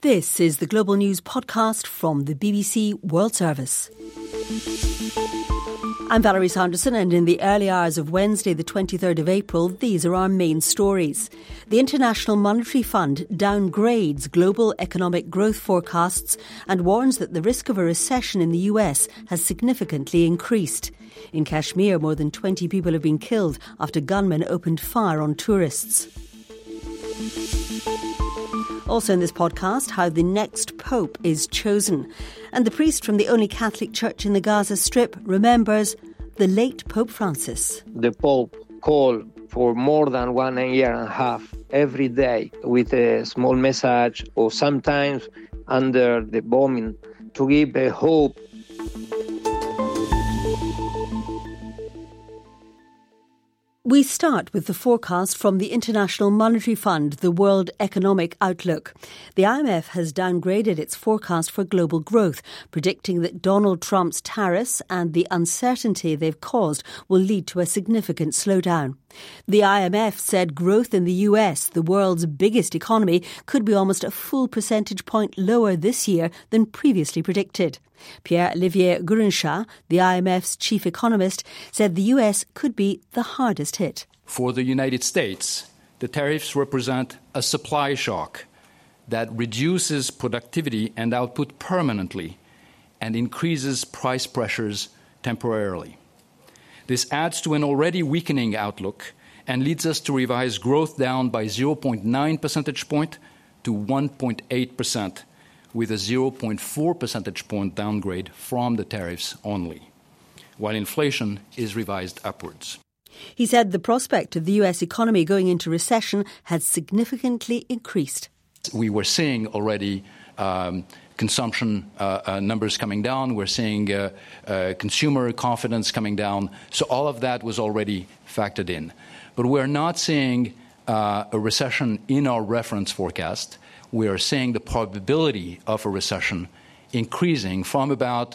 This is the Global News podcast from the BBC World Service. I'm Valerie Sanderson, and in the early hours of Wednesday, the 23rd of April, these are our main stories. The International Monetary Fund downgrades global economic growth forecasts and warns that the risk of a recession in the US has significantly increased. In Kashmir, more than 20 people have been killed after gunmen opened fire on tourists. Also in this podcast, how the next pope is chosen. And the priest from the only Catholic church in the Gaza Strip remembers the late Pope Francis. The Pope called for more than 1 year and a half every day with a small message, or sometimes under the bombing, to give a hope. We start with the forecast from the International Monetary Fund, the World Economic Outlook. The IMF has downgraded its forecast for global growth, predicting that Donald Trump's tariffs and the uncertainty they've caused will lead to a significant slowdown. The IMF said growth in the US, the world's biggest economy, could be almost a full percentage point lower this year than previously predicted. Pierre-Olivier Gourinchas, the IMF's chief economist, said the US could be the hardest hit. For the United States, the tariffs represent a supply shock that reduces productivity and output permanently and increases price pressures temporarily. This adds to an already weakening outlook and leads us to revise growth down by 0.9 percentage point to 1.8%, with a 0.4 percentage point downgrade from the tariffs only, while inflation is revised upwards. He said the prospect of the US economy going into recession had significantly increased. We were seeing already consumption numbers coming down. We're seeing consumer confidence coming down. So all of that was already factored in. But we're not seeing a recession in our reference forecast. We are seeing the probability of a recession increasing from about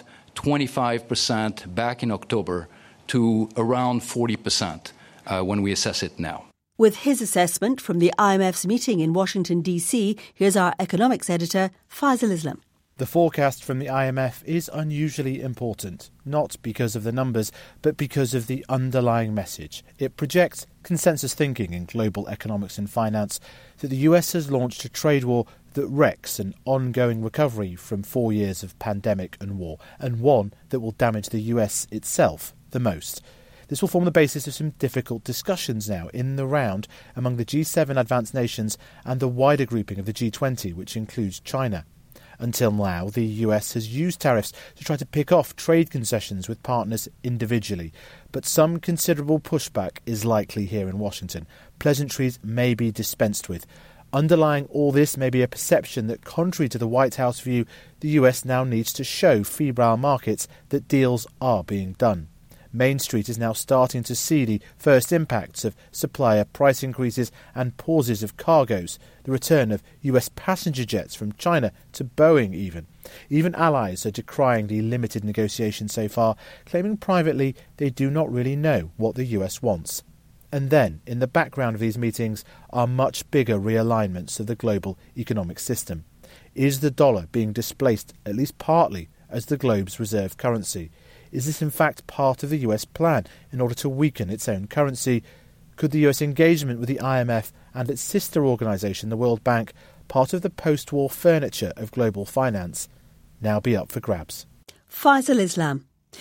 25% back in October to around 40% when we assess it now. With his assessment from the IMF's meeting in Washington, D.C., here's our economics editor, Faisal Islam. The forecast from the IMF is unusually important, not because of the numbers, but because of the underlying message. It projects consensus thinking in global economics and finance that the US has launched a trade war that wrecks an ongoing recovery from 4 years of pandemic and war, and one that will damage the US itself the most. This will form the basis of some difficult discussions now in the round among the G7 advanced nations and the wider grouping of the G20, which includes China. Until now, the US has used tariffs to try to pick off trade concessions with partners individually. But some considerable pushback is likely here in Washington. Pleasantries may be dispensed with. Underlying all this may be a perception that, contrary to the White House view, the US now needs to show febrile markets that deals are being done. Main Street is now starting to see the first impacts of supplier price increases and pauses of cargoes, the return of US passenger jets from China to Boeing even. Even allies are decrying the limited negotiations so far, claiming privately they do not really know what the US wants. And then, in the background of these meetings, are much bigger realignments of the global economic system. Is the dollar being displaced, at least partly, as the globe's reserve currency? Is this in fact part of the US plan in order to weaken its own currency? Could the US engagement with the IMF and its sister organisation, the World Bank, part of the post-war furniture of global finance, now be up for grabs? Faisal Islam.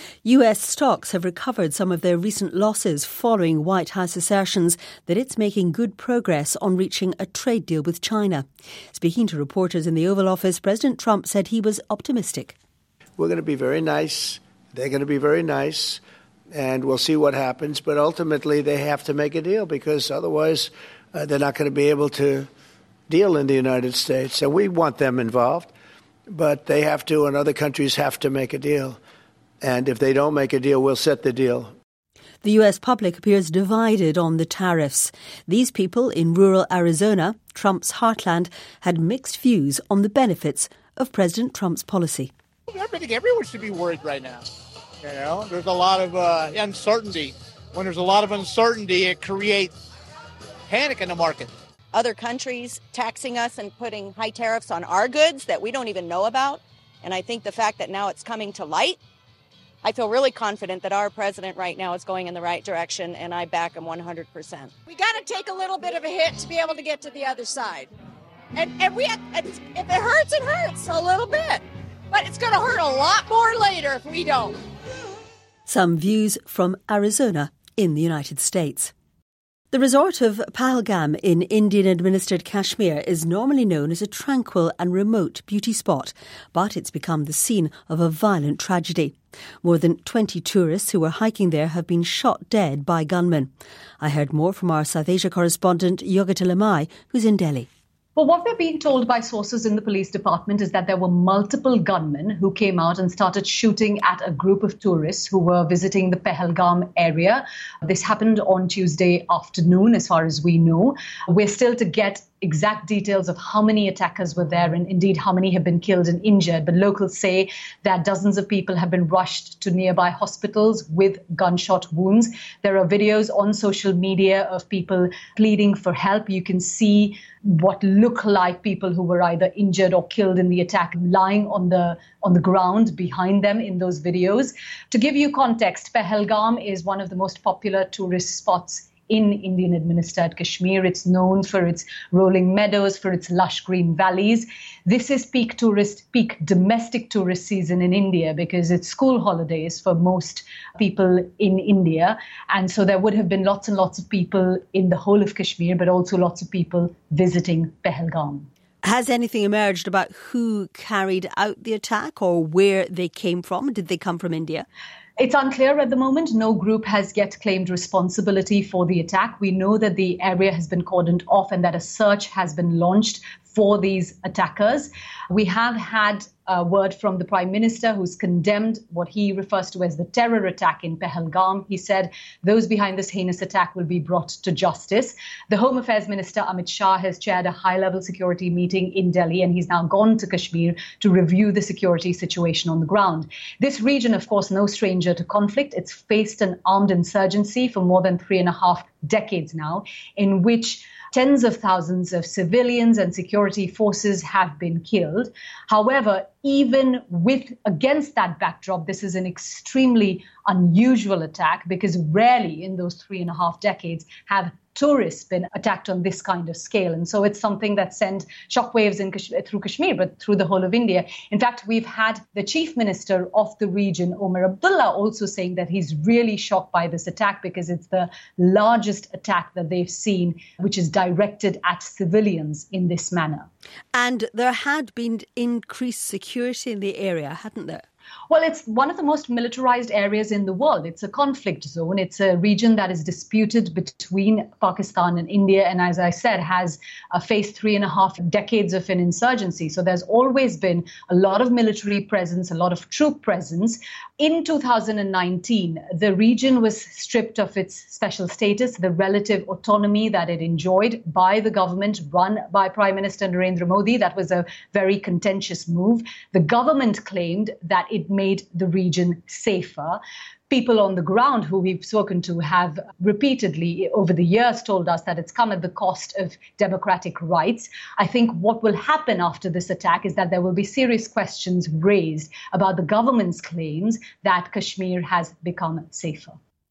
US stocks have recovered some of their recent losses following White House assertions that it's making good progress on reaching a trade deal with China. Speaking to reporters in the Oval Office, President Trump said he was optimistic. We're going to be very nice. They're going to be very nice, and we'll see what happens. But ultimately, they have to make a deal because otherwise they're not going to be able to deal in the United States. And we want them involved, but they have to, and other countries have to make a deal. And if they don't make a deal, we'll set the deal. The US public appears divided on the tariffs. These people in rural Arizona, Trump's heartland, had mixed views on the benefits of President Trump's policy. I think everyone should be worried right now. You know, there's a lot of uncertainty. When there's a lot of uncertainty, it creates panic in the market. other countries taxing us and putting high tariffs on our goods that we don't even know about. And I think the fact that now it's coming to light, I feel really confident that our president right now is going in the right direction, and I back him 100%. We got to take a little bit of a hit to be able to get to the other side. And if it hurts a little bit. But it's going to hurt a lot more later if we don't. Some views from Arizona in the United States. The resort of Pahalgam in Indian-administered Kashmir is normally known as a tranquil and remote beauty spot, but it's become the scene of a violent tragedy. More than 20 tourists who were hiking there have been shot dead by gunmen. I heard more from our South Asia correspondent Yogita Lamai, who's in Delhi. Well, what we're being told by sources in the police department is that there were multiple gunmen who came out and started shooting at a group of tourists who were visiting the Pahalgam area. This happened on Tuesday afternoon, as far as we know. We're still to get exact details of how many attackers were there and indeed how many have been killed and injured. But locals say that dozens of people have been rushed to nearby hospitals with gunshot wounds. There are videos on social media of people pleading for help. You can see what look like people who were either injured or killed in the attack lying on the ground behind them in those videos. To give you context, Pahalgam is one of the most popular tourist spots in Indian-administered Kashmir. It's known for its rolling meadows, for its lush green valleys. This is peak domestic tourist season in India because it's school holidays for most people in India. And so there would have been lots and lots of people in the whole of Kashmir, but also lots of people visiting Pahalgam. Has anything emerged about who carried out the attack or where they came from? Did they come from India? It's unclear at the moment. No group has yet claimed responsibility for the attack. We know that the area has been cordoned off and that a search has been launched for these attackers. We have had a word from the Prime Minister who's condemned what he refers to as the terror attack in Pahalgam. He said those behind this heinous attack will be brought to justice. The Home Affairs Minister Amit Shah has chaired a high-level security meeting in Delhi, and he's now gone to Kashmir to review the security situation on the ground. This region, of course, no stranger to conflict. It's faced an armed insurgency for more than 3.5 decades now, in which tens of thousands of civilians and security forces have been killed. However, even against that backdrop, this is an extremely unusual attack because rarely in those 3.5 decades have tourists been attacked on this kind of scale. And so it's something that sent shockwaves through Kashmir, but through the whole of India. In fact, we've had the chief minister of the region, Omar Abdullah, also saying that he's really shocked by this attack because it's the largest attack that they've seen, which is directed at civilians in this manner. And there had been increased security in the area, hadn't there? Well, it's one of the most militarized areas in the world. It's a conflict zone. It's a region that is disputed between Pakistan and India. And as I said, has faced 3.5 decades of an insurgency. So there's always been a lot of military presence, a lot of troop presence. In 2019, the region was stripped of its special status, the relative autonomy that it enjoyed by the government run by Prime Minister Narendra Modi. That was a very contentious move. The government claimed that it made the region safer. People on the ground who we've spoken to have repeatedly over the years told us that it's come at the cost of democratic rights. I think what will happen after this attack is that there will be serious questions raised about the government's claims that Kashmir has become safer.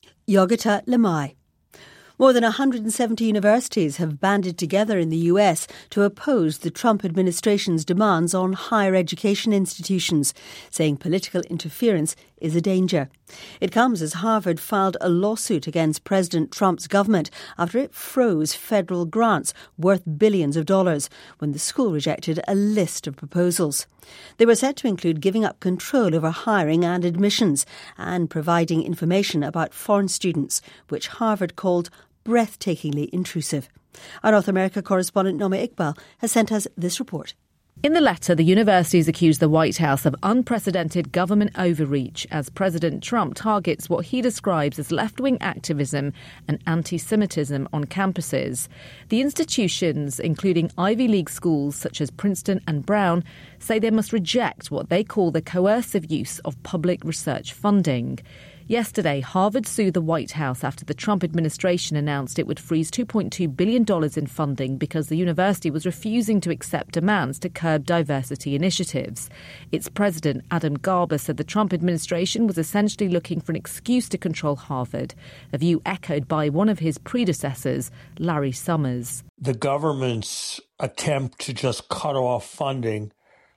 Yogita Lamai. More than 170 universities have banded together in the US to oppose the Trump administration's demands on higher education institutions, saying political interference is a danger. It comes as Harvard filed a lawsuit against President Trump's government after it froze federal grants worth billions of dollars when the school rejected a list of proposals. They were said to include giving up control over hiring and admissions and providing information about foreign students, which Harvard called breathtakingly intrusive. Our North America correspondent Nomi Iqbal has sent us this report. In the letter, the universities accused the White House of unprecedented government overreach as President Trump targets what he describes as left-wing activism and anti-Semitism on campuses. The institutions, including Ivy League schools such as Princeton and Brown, say they must reject what they call the coercive use of public research funding. Yesterday, Harvard sued the White House after the Trump administration announced it would freeze $2.2 billion in funding because the university was refusing to accept demands to curb diversity initiatives. Its president, Adam Garber, said the Trump administration was essentially looking for an excuse to control Harvard, a view echoed by one of his predecessors, Larry Summers. The government's attempt to just cut off funding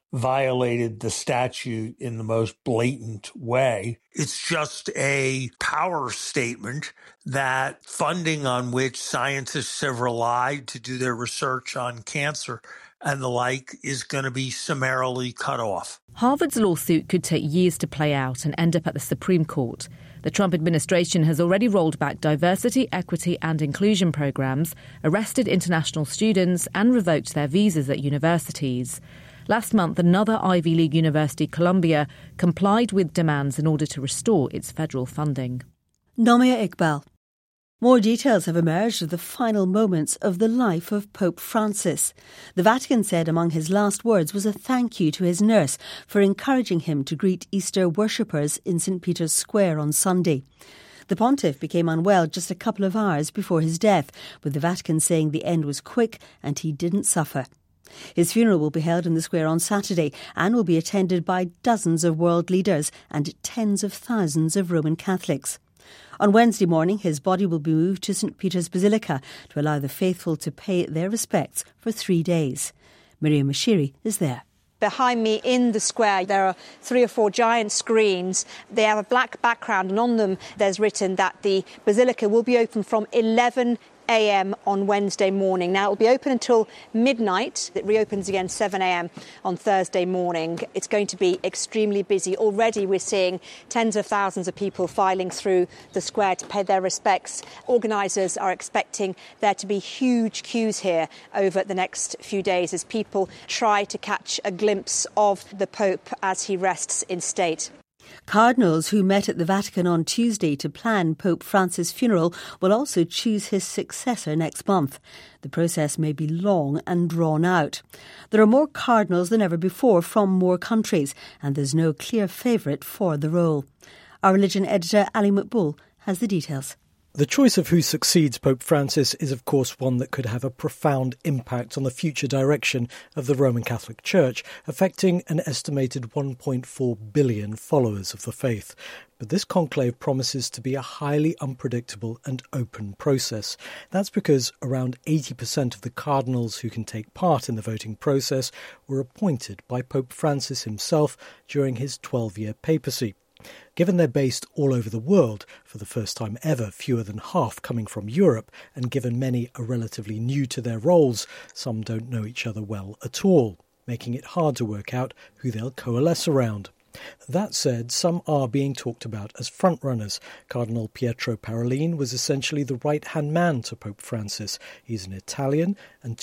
violated the statute in the most blatant way. It's just a power statement that funding on which scientists have relied to do their research on cancer and the like is going to be summarily cut off. Harvard's lawsuit could take years to play out and end up at the Supreme Court. The Trump administration has already rolled back diversity, equity and inclusion programs, arrested international students and revoked their visas at universities. Last month, another Ivy League university, Columbia, complied with demands in order to restore its federal funding. Nomia Iqbal. More details have emerged of the final moments of the life of Pope Francis. The Vatican said among his last words was a thank you to his nurse for encouraging him to greet Easter worshippers in St. Peter's Square on Sunday. The pontiff became unwell just a couple of hours before his death, with the Vatican saying the end was quick and he didn't suffer. His funeral will be held in the square on Saturday and will be attended by dozens of world leaders and tens of thousands of Roman Catholics. On Wednesday morning, his body will be moved to St. Peter's Basilica to allow the faithful to pay their respects for 3 days. Miriam Mashiri is there. Behind me in the square, there are 3 or 4 giant screens. They have a black background, and on them there's written that the Basilica will be open from 11 a.m. on Wednesday morning. Now, it will be open until midnight. It reopens again 7 a.m. on Thursday morning. It's going to be extremely busy. Already we're seeing tens of thousands of people filing through the square to pay their respects. Organisers are expecting there to be huge queues here over the next few days as people try to catch a glimpse of the Pope as he rests in state. Cardinals who met at the Vatican on Tuesday to plan Pope Francis' funeral will also choose his successor next month. The process may be long and drawn out. There are more cardinals than ever before from more countries, and there's no clear favourite for the role. Our religion editor Ali Makboul has the details. The choice of who succeeds Pope Francis is, of course, one that could have a profound impact on the future direction of the Roman Catholic Church, affecting an estimated 1.4 billion followers of the faith. But this conclave promises to be a highly unpredictable and open process. That's because around 80% of the cardinals who can take part in the voting process were appointed by Pope Francis himself during his 12-year papacy. Given they're based all over the world, for the first time ever fewer than half coming from Europe, and given many are relatively new to their roles, some don't know each other well at all, making it hard to work out who they'll coalesce around. That said, some are being talked about as frontrunners. Cardinal Pietro Parolin was essentially the right-hand man to Pope Francis. He's an Italian, and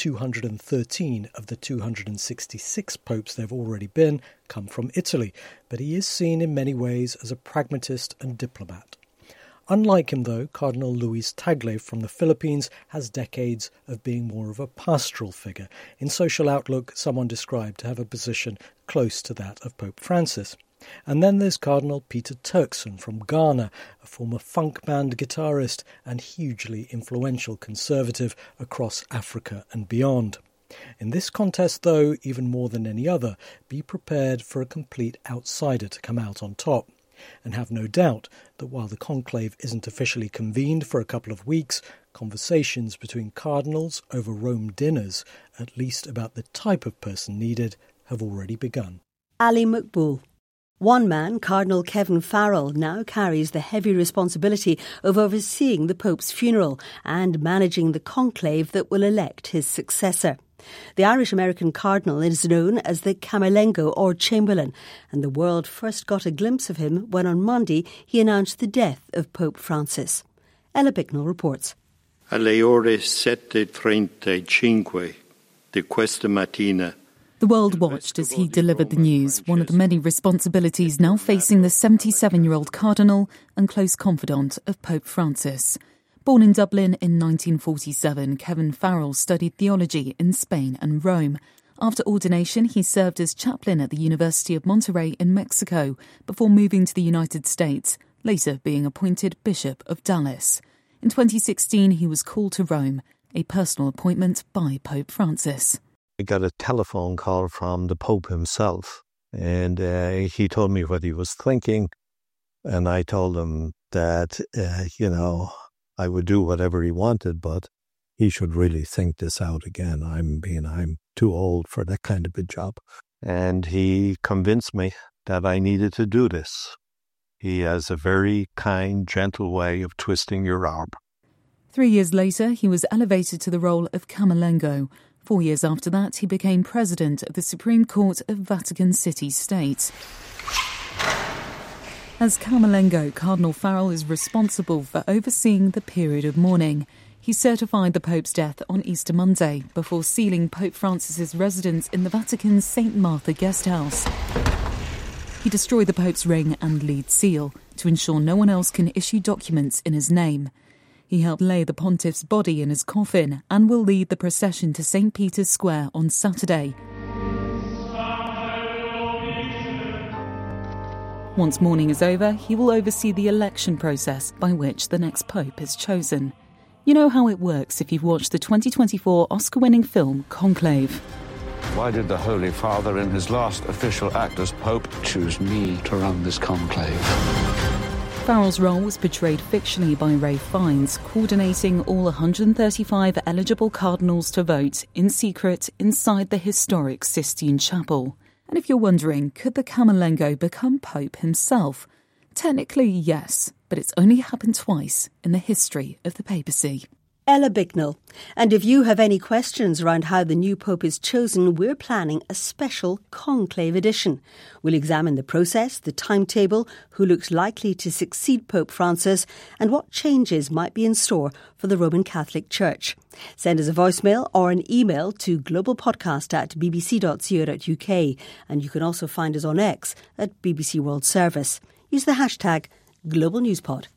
213 of the 266 popes there have already been come from Italy, but he is seen in many ways as a pragmatist and diplomat. Unlike him, though, Cardinal Luis Tagle from the Philippines has decades of being more of a pastoral figure. In Social Outlook, someone described to have a position close to that of Pope Francis. And then there's Cardinal Peter Turkson from Ghana, a former funk band guitarist and hugely influential conservative across Africa and beyond. In this contest, though, even more than any other, be prepared for a complete outsider to come out on top. And have no doubt that while the conclave isn't officially convened for a couple of weeks, conversations between cardinals over Rome dinners, at least about the type of person needed, have already begun. Ali Makboul. One man, Cardinal Kevin Farrell, now carries the heavy responsibility of overseeing the Pope's funeral and managing the conclave that will elect his successor. The Irish-American cardinal is known as the Camerlengo or Chamberlain, and the world first got a glimpse of him when on Monday he announced the death of Pope Francis. Ella Bicknell reports. Alle ore 7:35 di questa mattina. The world watched as he delivered the news, one of the many responsibilities now facing the 77-year-old cardinal and close confidant of Pope Francis. Born in Dublin in 1947, Kevin Farrell studied theology in Spain and Rome. After ordination, he served as chaplain at the University of Monterrey in Mexico before moving to the United States, later being appointed Bishop of Dallas. In 2016, he was called to Rome, a personal appointment by Pope Francis. I got a telephone call from the Pope himself, and he told me what he was thinking, and I told him that, I would do whatever he wanted, but he should really think this out again. I'm too old for that kind of a job. And he convinced me that I needed to do this. He has a very kind, gentle way of twisting your arm. 3 years later, he was elevated to the role of Camerlengo. 4 years after that, he became president of the Supreme Court of Vatican City State. As Camerlengo, Cardinal Farrell is responsible for overseeing the period of mourning. He certified the Pope's death on Easter Monday before sealing Pope Francis's residence in the Vatican's St. Martha guest house. He destroyed the Pope's ring and lead seal to ensure no one else can issue documents in his name. He helped lay the pontiff's body in his coffin and will lead the procession to St. Peter's Square on Saturday. Once mourning is over, he will oversee the election process by which the next pope is chosen. You know how it works if you've watched the 2024 Oscar-winning film Conclave. Why did the Holy Father, in his last official act as Pope, choose me to run this conclave? Farrell's role was portrayed fictionally by Ray Fiennes, coordinating all 135 eligible cardinals to vote in secret inside the historic Sistine Chapel. And if you're wondering, could the Camerlengo become Pope himself? Technically, yes, but it's only happened twice in the history of the papacy. Ella Bicknell. And if you have any questions around how the new Pope is chosen, we're planning a special conclave edition. We'll examine the process, the timetable, who looks likely to succeed Pope Francis, and what changes might be in store for the Roman Catholic Church. Send us a voicemail or an email to globalpodcast@bbc.co.uk, and you can also find us on X at BBC World Service. Use the hashtag GlobalNewsPod.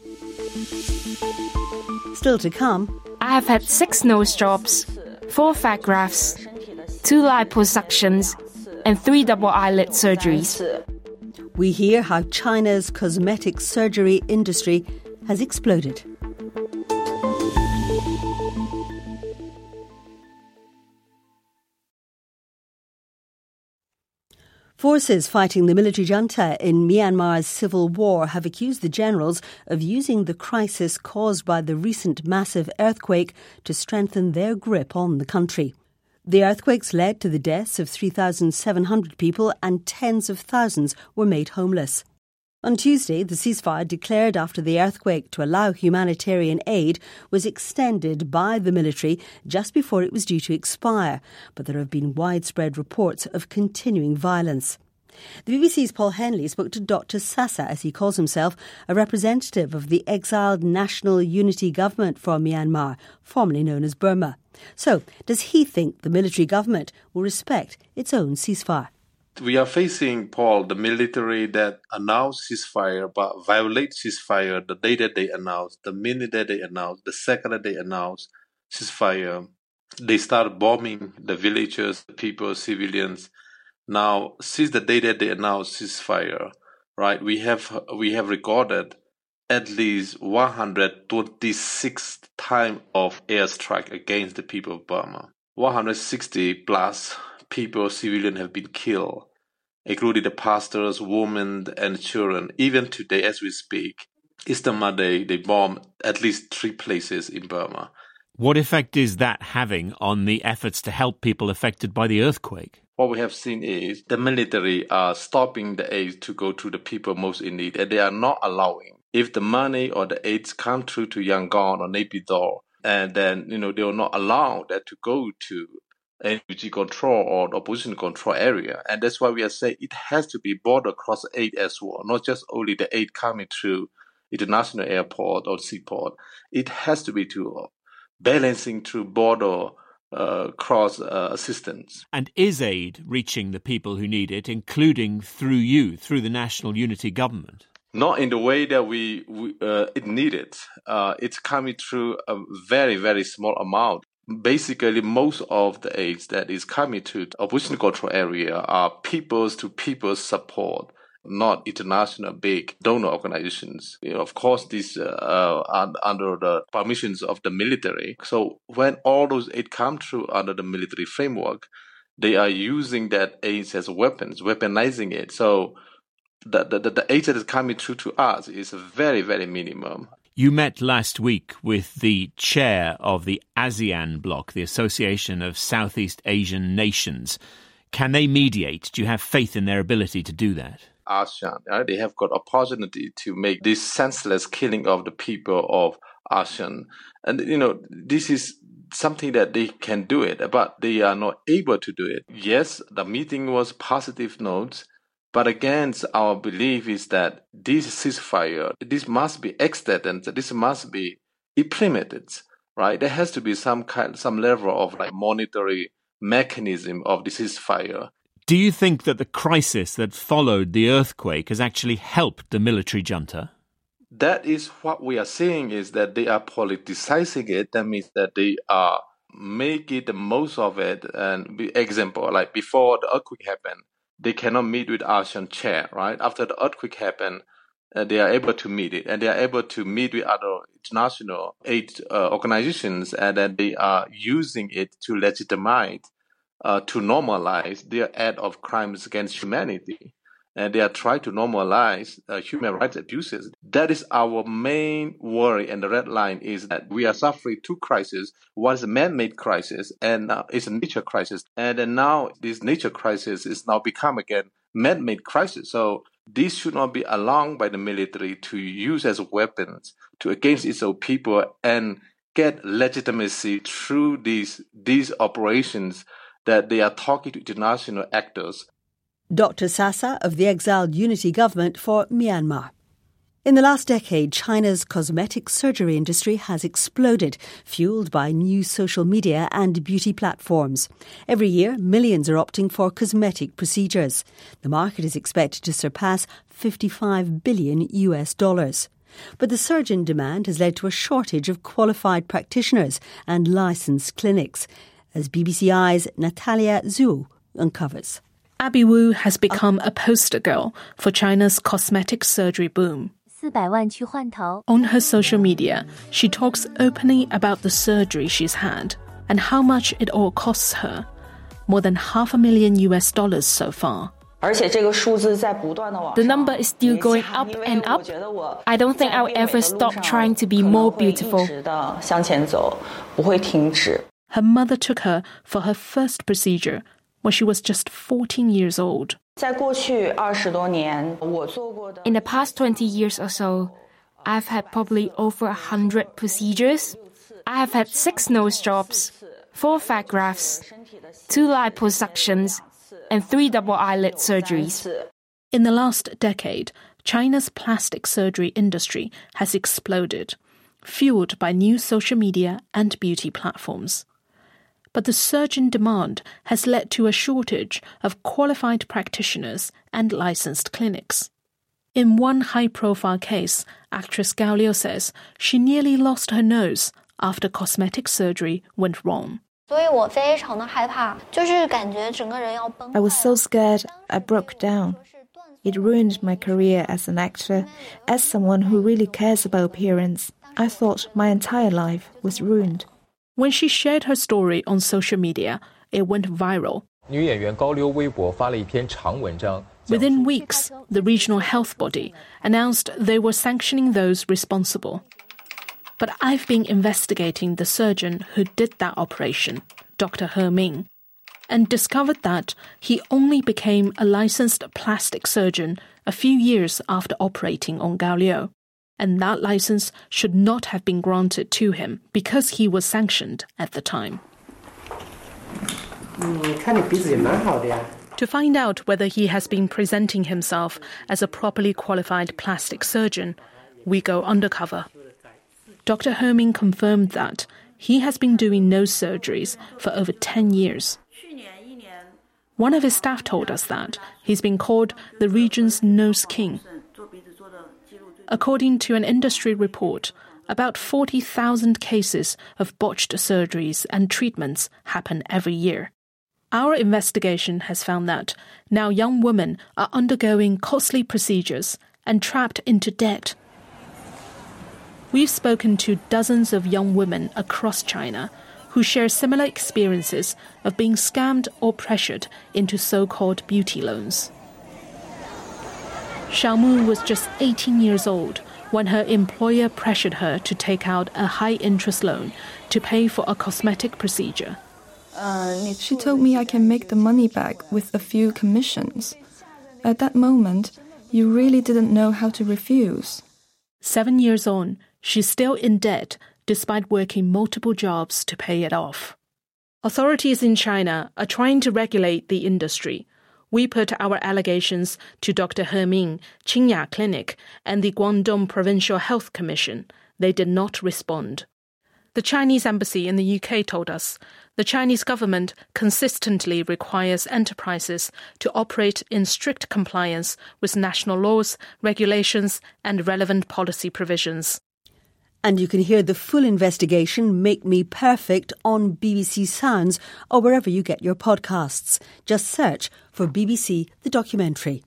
Still to come. I have had 6 nose jobs, 4 fat grafts, 2 liposuctions, and 3 double eyelid surgeries. We hear how China's cosmetic surgery industry has exploded. Forces fighting the military junta in Myanmar's civil war have accused the generals of using the crisis caused by the recent massive earthquake to strengthen their grip on the country. The earthquakes led to the deaths of 3,700 people and tens of thousands were made homeless. On Tuesday, the ceasefire declared after the earthquake to allow humanitarian aid was extended by the military just before it was due to expire, but there have been widespread reports of continuing violence. The BBC's Paul Henley spoke to Dr. Sasa, as he calls himself, a representative of the exiled National Unity Government from Myanmar, formerly known as Burma. So, does he think the military government will respect its own ceasefire? We are facing, Paul, the military that announced ceasefire but violate ceasefire the day that they announced, the minute that they announced, the second that they announced ceasefire. They start bombing the villages, the people, civilians. Now, since the day that they announced ceasefire, right, we have recorded at least 126 times of airstrike against the people of Burma. 160 plus people, civilians, have been killed, including the pastors, women, and children. Even today, as we speak, Easter Monday, they bombed at least 3 places in Burma. What effect is that having on the efforts to help people affected by the earthquake? What we have seen is the military are stopping the aid to go to the people most in need, and they are not allowing. If the money or the aids come through to Yangon or Naypyidaw, and then they will not allow that to go to NUG control or opposition control area. And that's why we are saying it has to be border cross aid as well, not just only the aid coming through international airport or seaport. It has to be to balancing through border cross assistance. And is aid reaching the people who need it, including through you, through the National Unity Government? Not in the way that it needed. It's coming through a very, very small amount. Basically, most of the aids that is coming to opposition control area are people's to people's support. not international big donor organizations. Of course, these are under the permissions of the military. So when all those aid come through under the military framework, they are using that aid as weapons, weaponizing it. So the aid that is coming through to us is very, very minimum. You met last week with the chair of the ASEAN bloc, the Association of Southeast Asian Nations. Can they mediate? Do you have faith in their ability to do that? ASEAN, they have got opportunity to make this senseless killing of the people of ASEAN. And, this is something that they can do it, but they are not able to do it. Yes, the meeting was positive notes. But again, our belief is that this ceasefire, this must be extended, this must be implemented, right? There has to be some level of monetary mechanism of the ceasefire. Do you think that the crisis that followed the earthquake has actually helped the military junta? That is what we are seeing, is that they are politicizing it. That means that they are making the most of it. And example, like before the earthquake happened, they cannot meet with ASEAN chair, right? After the earthquake happened, they are able to meet it, and they are able to meet with other international aid organizations, and then they are using it to legitimize, to normalize their act of crimes against humanity. And they are trying to normalize human rights abuses. That is our main worry, and the red line is that we are suffering two crises. One is a man-made crisis, and it's a nature crisis. And then now this nature crisis is now become again man-made crisis. So this should not be allowed by the military to use as weapons to against its own people and get legitimacy through these operations that they are talking to international actors. Dr. Sasa of the exiled Unity Government for Myanmar. In the last decade, China's cosmetic surgery industry has exploded, fueled by new social media and beauty platforms. Every year, millions are opting for cosmetic procedures. The market is expected to surpass $55 billion. But the surge in demand has led to a shortage of qualified practitioners and licensed clinics, as BBC Eye's Natalia Zhu uncovers. Abby Wu has become a poster girl for China's cosmetic surgery boom. On her social media, she talks openly about the surgery she's had and how much it all costs her. More than $500,000 so far. The number is still going up and up. I don't think I'll ever stop trying to be more beautiful. Her mother took her for her first procedure when she was just 14 years old. In the past 20 years or so, I've had probably over 100 procedures. I have had 6 nose jobs, 4 fat grafts, 2 liposuctions, and 3 double eyelid surgeries. In the last decade, China's plastic surgery industry has exploded, fueled by new social media and beauty platforms. But the surge in demand has led to a shortage of qualified practitioners and licensed clinics. In one high-profile case, actress Gao Liu says she nearly lost her nose after cosmetic surgery went wrong. I was so scared I broke down. It ruined my career as an actor. As someone who really cares about appearance, I thought my entire life was ruined. When she shared her story on social media, it went viral. Within weeks, the regional health body announced they were sanctioning those responsible. But I've been investigating the surgeon who did that operation, Dr. He Ming, and discovered that he only became a licensed plastic surgeon a few years after operating on Gao Liu. And that license should not have been granted to him because he was sanctioned at the time. To find out whether he has been presenting himself as a properly qualified plastic surgeon, we go undercover. Dr. He Ming confirmed that he has been doing nose surgeries for over 10 years. One of his staff told us that he's been called the region's nose king. According to an industry report, about 40,000 cases of botched surgeries and treatments happen every year. Our investigation has found that now young women are undergoing costly procedures and trapped into debt. We've spoken to dozens of young women across China who share similar experiences of being scammed or pressured into so-called beauty loans. Xiaomu was just 18 years old when her employer pressured her to take out a high-interest loan to pay for a cosmetic procedure. She told me I can make the money back with a few commissions. At that moment, you really didn't know how to refuse. 7 years on, she's still in debt despite working multiple jobs to pay it off. Authorities in China are trying to regulate the industry. We put our allegations to Dr. He Ming, Qingya Clinic, and the Guangdong Provincial Health Commission. They did not respond. The Chinese embassy in the UK told us the Chinese government consistently requires enterprises to operate in strict compliance with national laws, regulations, and relevant policy provisions. And you can hear the full investigation, Make Me Perfect, on BBC Sounds or wherever you get your podcasts. Just search for BBC The Documentary.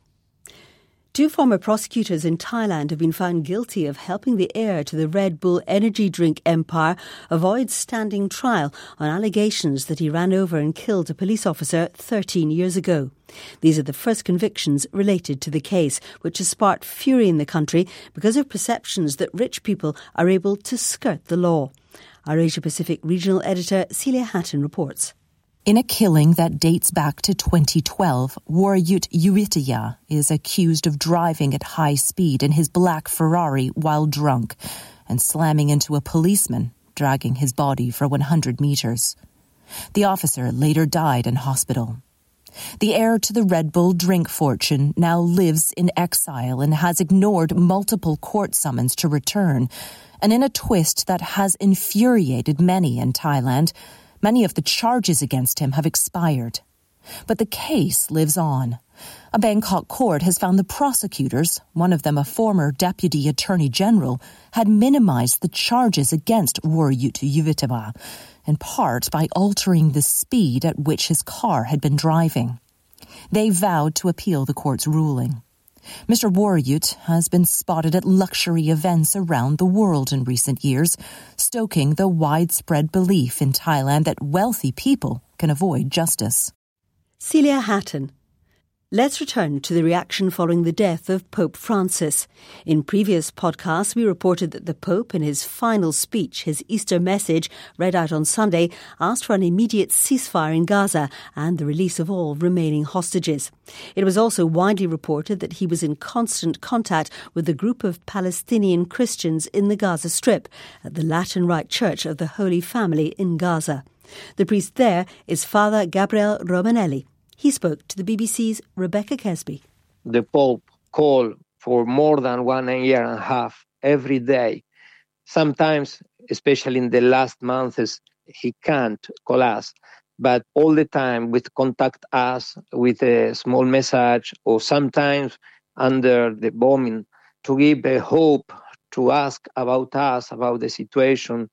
2 former prosecutors in Thailand have been found guilty of helping the heir to the Red Bull energy drink empire avoid standing trial on allegations that he ran over and killed a police officer 13 years ago. These are the first convictions related to the case, which has sparked fury in the country because of perceptions that rich people are able to skirt the law. Our Asia-Pacific regional editor Celia Hatton reports. In a killing that dates back to 2012, Worayut Yuwitaya is accused of driving at high speed in his black Ferrari while drunk and slamming into a policeman, dragging his body for 100 meters. The officer later died in hospital. The heir to the Red Bull drink fortune now lives in exile and has ignored multiple court summons to return. And in a twist that has infuriated many in Thailand, many of the charges against him have expired. But the case lives on. A Bangkok court has found the prosecutors, one of them a former deputy attorney general, had minimized the charges against Worayut Yuwitaya, in part by altering the speed at which his car had been driving. They vowed to appeal the court's ruling. Mr. Worayut has been spotted at luxury events around the world in recent years, stoking the widespread belief in Thailand that wealthy people can avoid justice. Celia Hatton. Let's return to the reaction following the death of Pope Francis. In previous podcasts, we reported that the Pope, in his final speech, his Easter message, read out on Sunday, asked for an immediate ceasefire in Gaza and the release of all remaining hostages. It was also widely reported that he was in constant contact with a group of Palestinian Christians in the Gaza Strip at the Latin Rite Church of the Holy Family in Gaza. The priest there is Father Gabriel Romanelli. He spoke to the BBC's Rebecca Kesby. The Pope called for more than 1 year and a half every day. Sometimes, especially in the last months, he can't call us, but all the time with contact us with a small message or sometimes under the bombing to give a hope, to ask about us, about the situation,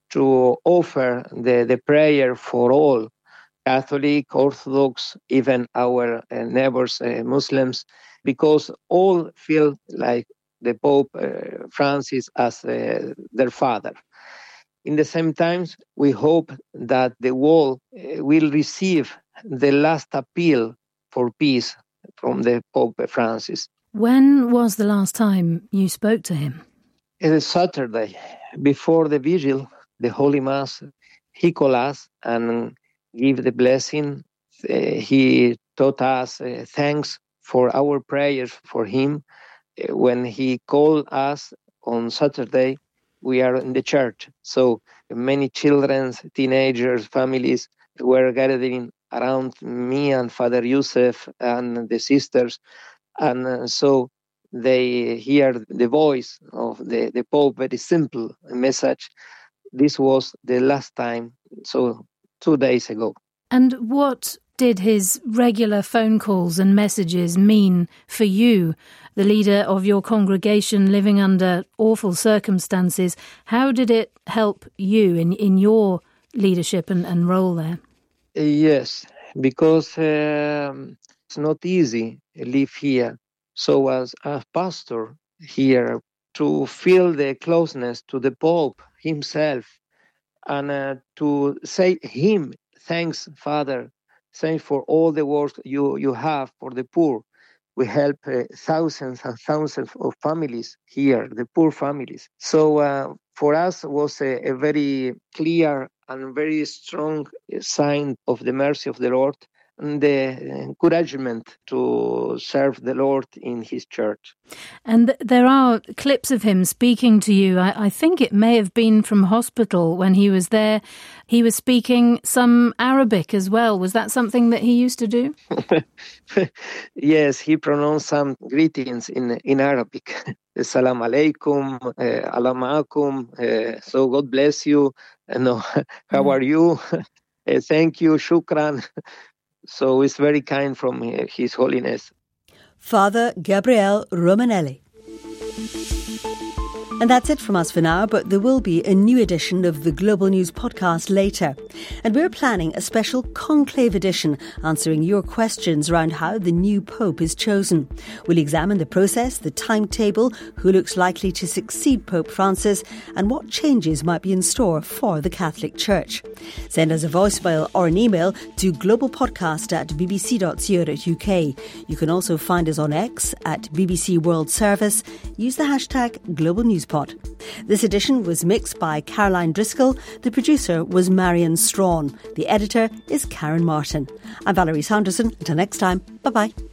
to offer the prayer for all. Catholic, Orthodox, even our neighbors, Muslims, because all feel like the Pope Francis as their father. In the same time, we hope that the world will receive the last appeal for peace from the Pope Francis. When was the last time you spoke to him? It is Saturday, before the vigil, the Holy Mass. He called us and give the blessing. He taught us thanks for our prayers for him. When he called us on Saturday, we are in the church. So many children, teenagers, families were gathering around me and Father Yusef and the sisters. And so they hear the voice of the Pope, very simple message. This was the last time. So 2 days ago. And what did his regular phone calls and messages mean for you, the leader of your congregation living under awful circumstances? How did it help you in your leadership and role there? Yes, because it's not easy to live here. So as a pastor here, to feel the closeness to the Pope himself and to say him, thanks, Father, thanks for all the work you have for the poor. We help thousands and thousands of families here, the poor families. So for us it was a very clear and very strong sign of the mercy of the Lord and the encouragement to serve the Lord in his church. And there are clips of him speaking to you. I think it may have been from hospital when he was there. He was speaking some Arabic as well. Was that something that he used to do? Yes, he pronounced some greetings in Arabic. Salam alaikum, Allah ma'akum, so God bless you, how are you, thank you, shukran. So it's very kind from His Holiness. Father Gabriele Romanelli. And that's it from us for now, but there will be a new edition of the Global News podcast later. And we're planning a special conclave edition answering your questions around how the new Pope is chosen. We'll examine the process, the timetable, who looks likely to succeed Pope Francis, and what changes might be in store for the Catholic Church. Send us a voicemail or an email to globalpodcast@bbc.co.uk. You can also find us on X at BBC World Service. Use the hashtag Global News Pod. This edition was mixed by Caroline Driscoll. The producer was Marion Strawn. The editor is Karen Martin. I'm Valerie Sanderson. Until next time, bye-bye.